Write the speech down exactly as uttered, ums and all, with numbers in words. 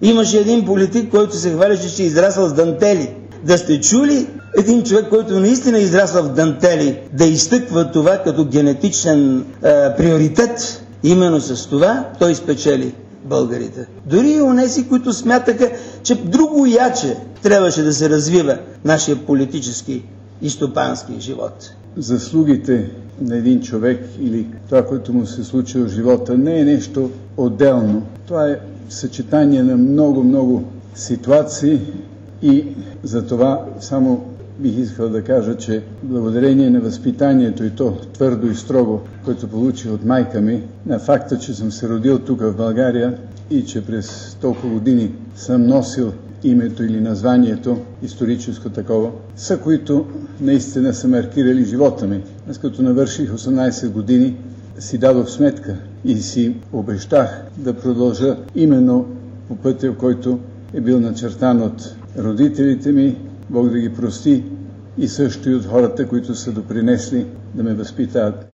Имаше един политик, който се хвалеше, че е израсъл с дантели. Да сте чули един човек, който наистина е израсъл в дантели, да изтъква това като генетичен е, приоритет? Именно с това той спечели българите. Дори и онези, които смятаха, че друго яче трябваше да се развива нашия политически и стопански живот. Заслугите на един човек или това, което му се случи в живота, не е нещо отделно. Това е съчетание на много-много ситуации и за това само бих искал да кажа, че благодарение на възпитанието и то твърдо и строго, което получих от майка ми, на факта, че съм се родил тук в България и че през толкова години съм носил името или названието, историческо такова, са които наистина са маркирали живота ми. Аз като навърших осемнайсет години, си дадох сметка и си обещах да продължа именно по пътя, който е бил начертан от родителите ми, Бог да ги прости, и също и от хората, които са допринесли да ме възпитават.